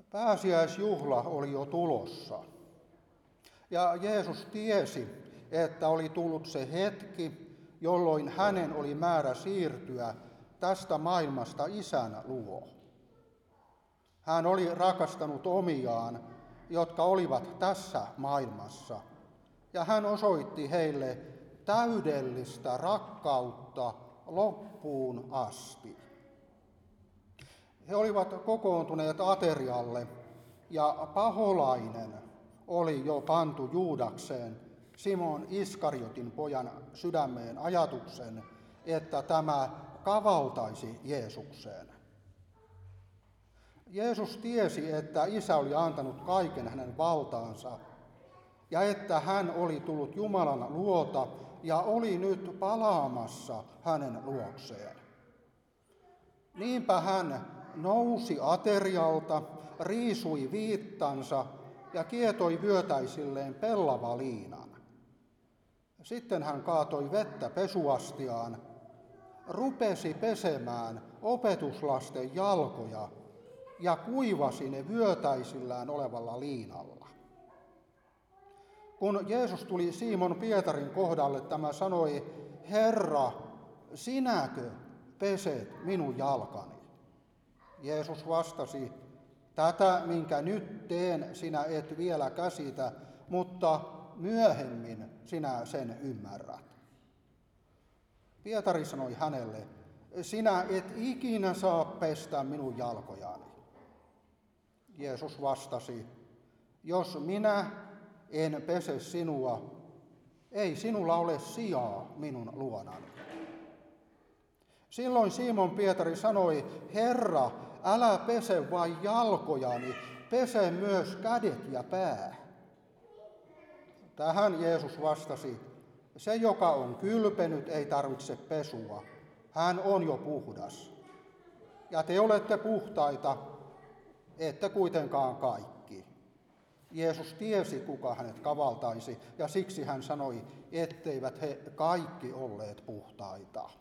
Pääsiäisjuhla oli jo tulossa. Ja Jeesus tiesi, että oli tullut se hetki, jolloin hänen oli määrä siirtyä tästä maailmasta Isän luo. Hän oli rakastanut omiaan, jotka olivat tässä maailmassa, ja hän osoitti heille täydellistä rakkautta loppuun asti. He olivat kokoontuneet aterialle, ja paholainen oli jo pantu Juudakseen, Simon Iskariotin pojan sydämeen ajatuksen, että tämä kavaltaisi Jeesukseen. Jeesus tiesi, että Isä oli antanut kaiken hänen valtaansa, ja että hän oli tullut Jumalan luota ja oli nyt palaamassa hänen luokseen. Niinpä hän nousi aterialta, riisui viittansa ja kietoi vyötäisilleen pellavaliinan. Sitten hän kaatoi vettä pesuastiaan, rupesi pesemään opetuslasten jalkoja ja kuivasi ne vyötäisillään olevalla liinalla. Kun Jeesus tuli Simon Pietarin kohdalle, tämä sanoi, Herra, sinäkö peset minun jalkani? Jeesus vastasi, tätä, minkä nyt teen, sinä et vielä käsitä, mutta myöhemmin sinä sen ymmärrät. Pietari sanoi hänelle, sinä et ikinä saa pestä minun jalkojani. Jeesus vastasi, jos minä en pese sinua, ei sinulla ole sijaa minun luonani. Silloin Simon Pietari sanoi, Herra, älä pese vain jalkojani, pese myös kädet ja pää. Tähän Jeesus vastasi, se joka on kylpenyt ei tarvitse pesua, hän on jo puhdas. Ja te olette puhtaita, ette kuitenkaan kaikki. Jeesus tiesi, kuka hänet kavaltaisi, ja siksi hän sanoi, etteivät he kaikki olleet puhtaita.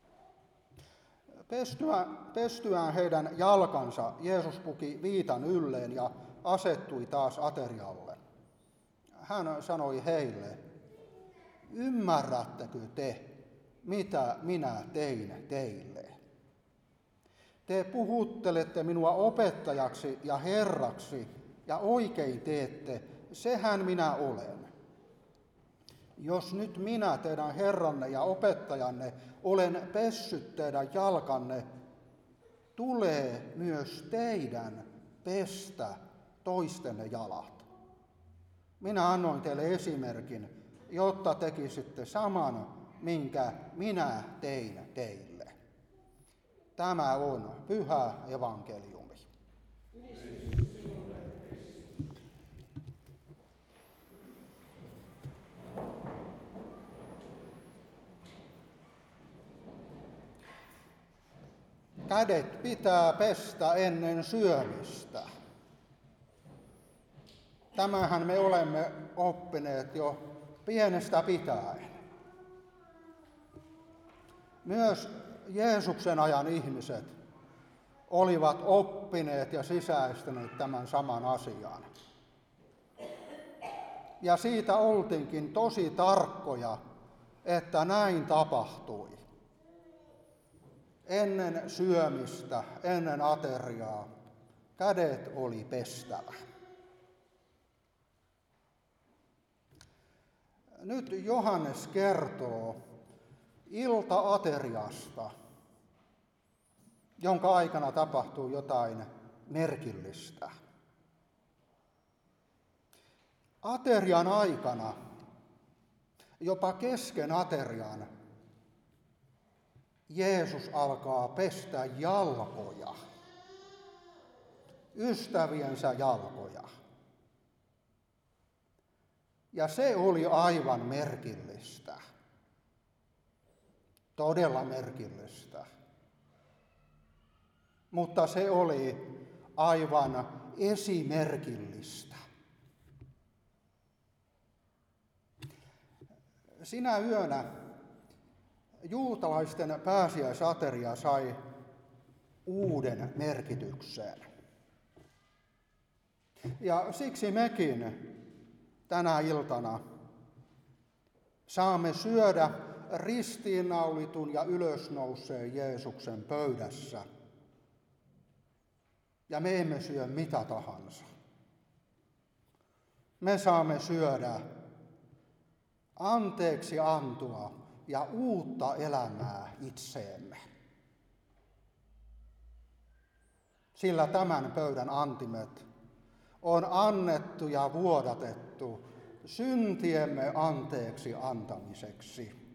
Pestyään heidän jalkansa Jeesus puki viitan ylleen ja asettui taas aterialle. Hän sanoi heille, ymmärrättekö te, mitä minä tein teille? Te puhuttelette minua opettajaksi ja herraksi, ja oikein teette, sehän minä olen. Jos nyt minä, teidän herranne ja opettajanne, olen pessyt teidän jalkanne, tulee myös teidän pestä toistenne jalat. Minä annoin teille esimerkin, jotta tekisitte saman, minkä minä tein teille. Tämä on pyhä evankeliumi. Kädet pitää pestä ennen syömistä. Tämähän me olemme oppineet jo pienestä pitäen. Myös Jeesuksen ajan ihmiset olivat oppineet ja sisäistäneet tämän saman asian. Ja siitä oltiinkin tosi tarkkoja, että näin tapahtui. Ennen syömistä, ennen ateriaa, kädet oli pestävä. Nyt Johannes kertoo ilta-ateriasta, jonka aikana tapahtuu jotain merkillistä. Aterian aikana, jopa kesken aterian, Jeesus alkaa pestä jalkoja, ystäviensä jalkoja. Ja se oli aivan merkillistä, todella merkillistä. Mutta se oli aivan esimerkillistä. Sinä yönä juutalaisten pääsiäisateria sai uuden merkityksen. Ja siksi mekin tänä iltana saamme syödä ristiinnaulitun ja ylösnouseen Jeesuksen pöydässä. Ja me emme syö mitä tahansa. Me saamme syödä anteeksi antoa ja uutta elämää itseemme. Sillä tämän pöydän antimet on annettu ja vuodatettu syntiemme anteeksi antamiseksi.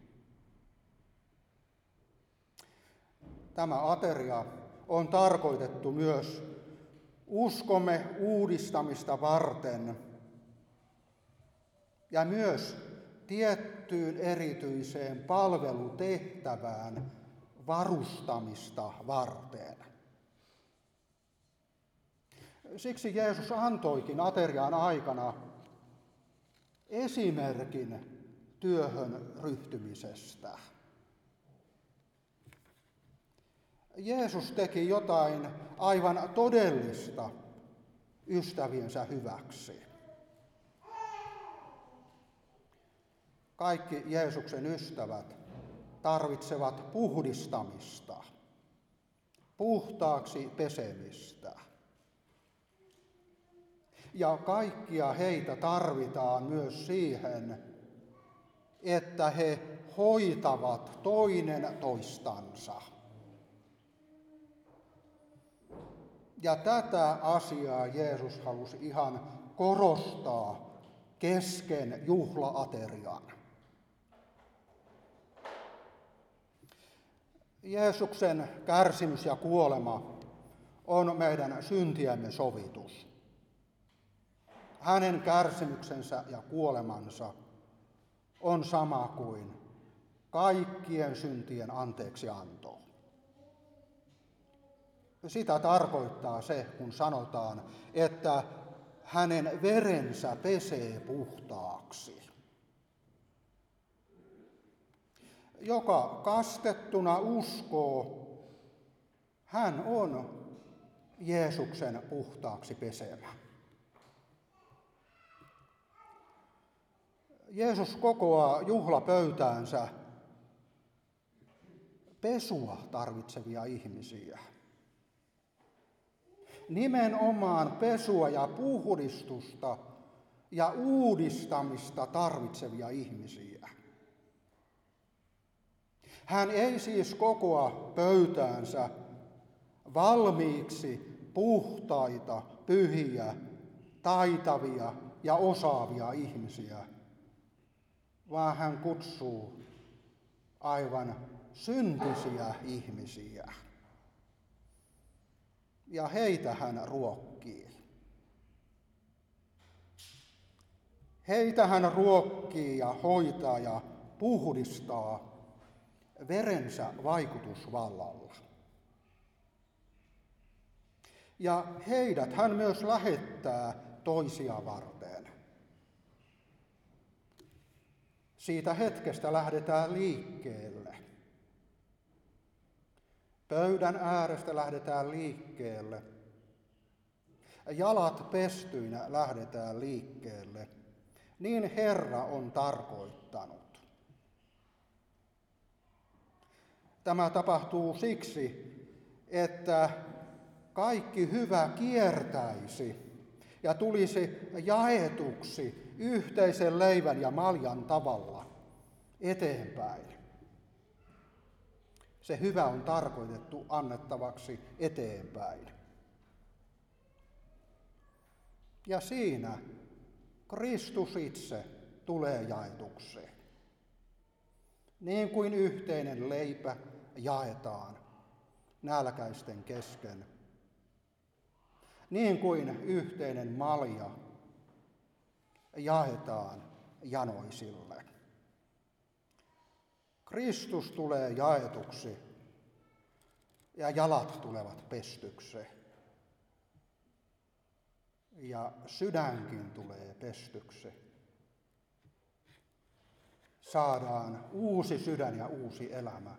Tämä ateria on tarkoitettu myös uskomme uudistamista varten ja myös tiettyyn erityiseen palvelutehtävään varustamista varten. Siksi Jeesus antoikin aterian aikana esimerkin työhön ryhtymisestä. Jeesus teki jotain aivan todellista ystäviensä hyväksi. Kaikki Jeesuksen ystävät tarvitsevat puhdistamista, puhtaaksi pesemistä. Ja kaikkia heitä tarvitaan myös siihen, että he hoitavat toinen toistansa. Ja tätä asiaa Jeesus halusi ihan korostaa kesken juhlaaterian. Jeesuksen kärsimys ja kuolema on meidän syntiemme sovitus. Hänen kärsimyksensä ja kuolemansa on sama kuin kaikkien syntien anteeksianto. Sitä tarkoittaa se, kun sanotaan, että hänen verensä pesee puhtaaksi. Joka kastettuna uskoo, hän on Jeesuksen puhtaaksi pesemä. Jeesus kokoaa juhlapöytäänsä pesua tarvitsevia ihmisiä. Nimenomaan pesua ja puhdistusta ja uudistamista tarvitsevia ihmisiä. Hän ei siis kokoa pöytäänsä valmiiksi puhtaita, pyhiä, taitavia ja osaavia ihmisiä, vaan hän kutsuu aivan syntisiä ihmisiä. Ja heitä hän ruokkii. Heitä hän ruokkii ja hoitaa ja puhdistaa verensä vaikutusvallalla. Ja heidät hän myös lähettää toisia varten. Siitä hetkestä lähdetään liikkeelle. Pöydän äärestä lähdetään liikkeelle. Jalat pestyinä lähdetään liikkeelle. Niin Herra on tarkoittanut. Tämä tapahtuu siksi, että kaikki hyvä kiertäisi ja tulisi jaetuksi yhteisen leivän ja maljan tavalla eteenpäin. Se hyvä on tarkoitettu annettavaksi eteenpäin. Ja siinä Kristus itse tulee jaetuksi. Niin kuin yhteinen leipä jaetaan nälkäisten kesken. Niin kuin yhteinen malja jaetaan janoisille. Kristus tulee jaetuksi ja jalat tulevat pestyksi. Ja sydänkin tulee pestyksi. Saadaan uusi sydän ja uusi elämä.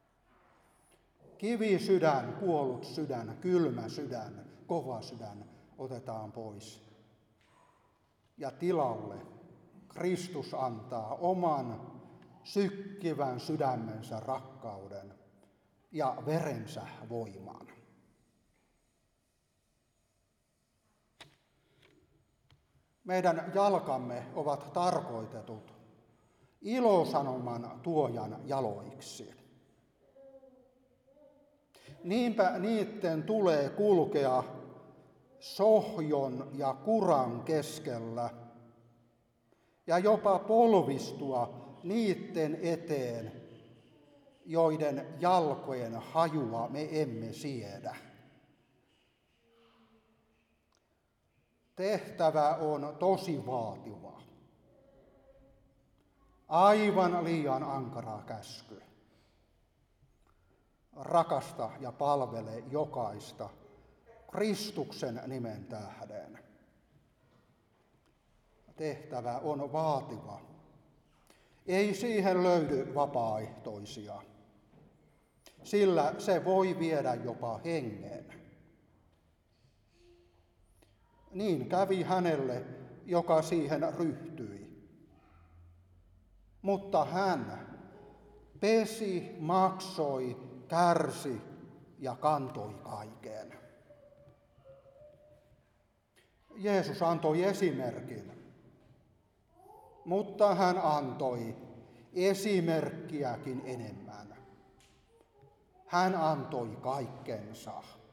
Kivisydän, kuollut sydän, kylmä sydän, kova sydän otetaan pois. Ja tilalle Kristus antaa oman sykkivän sydämensä rakkauden ja verensä voiman. Meidän jalkamme ovat tarkoitetut ilosanoman tuojan jaloiksi. Niinpä niiden tulee kulkea sohjon ja kuran keskellä ja jopa polvistua niiden eteen, joiden jalkojen hajua me emme siedä. Tehtävä on tosi vaativa. Aivan liian ankara käsky. Rakasta ja palvele jokaista Kristuksen nimen tähden. Tehtävä on vaativa. Ei siihen löydy vapaaehtoisia, sillä se voi viedä jopa hengen. Niin kävi hänelle, joka siihen ryhtyi. Mutta hän pesi, maksoi, kärsi ja kantoi kaiken. Jeesus antoi esimerkin, mutta hän antoi esimerkkiäkin enemmän. Hän antoi kaikkensa.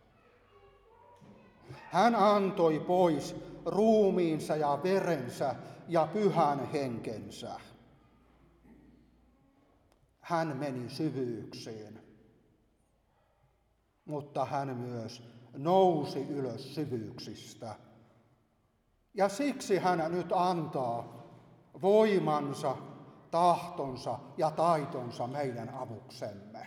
Hän antoi pois ruumiinsa ja verensä ja pyhän henkensä. Hän meni syvyyksiin, mutta hän myös nousi ylös syvyyksistä. Ja siksi hän nyt antaa voimansa, tahtonsa ja taitonsa meidän avuksemme.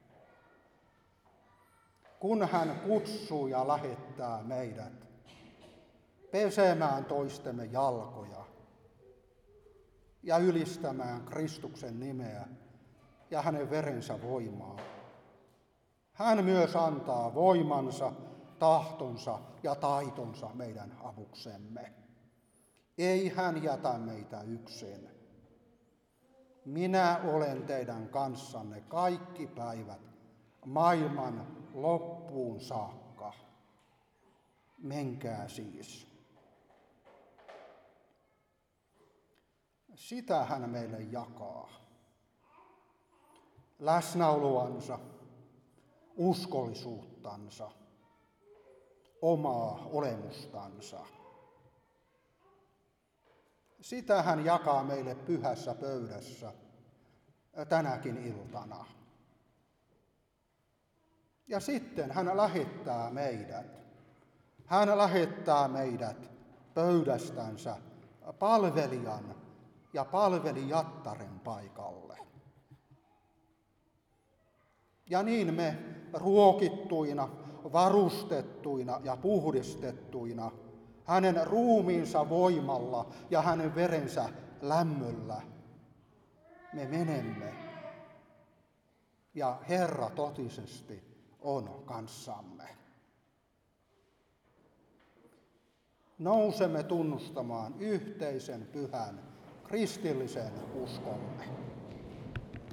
Kun hän kutsuu ja lähettää meidät pesemään toistemme jalkoja ja ylistämään Kristuksen nimeä ja hänen verensä voimaa, hän myös antaa voimansa, tahtonsa ja taitonsa meidän avuksemme. Ei hän jätä meitä yksin. Minä olen teidän kanssanne kaikki päivät maailman loppuun saakka. Menkää siis. Sitä hän meille jakaa. Läsnäoloansa, uskollisuuttansa, omaa olemustansa. Sitä hän jakaa meille pyhässä pöydässä tänäkin iltana. Ja sitten hän lähettää meidät. Hän lähettää meidät pöydästänsä palvelijan ja palvelijattaren paikalle. Ja niin me ruokittuina, varustettuina ja puhdistettuina hänen ruumiinsa voimalla ja hänen verensä lämmöllä me menemme. Ja Herra totisesti on kanssamme. Nousemme tunnustamaan yhteisen pyhän kristillisen uskomme.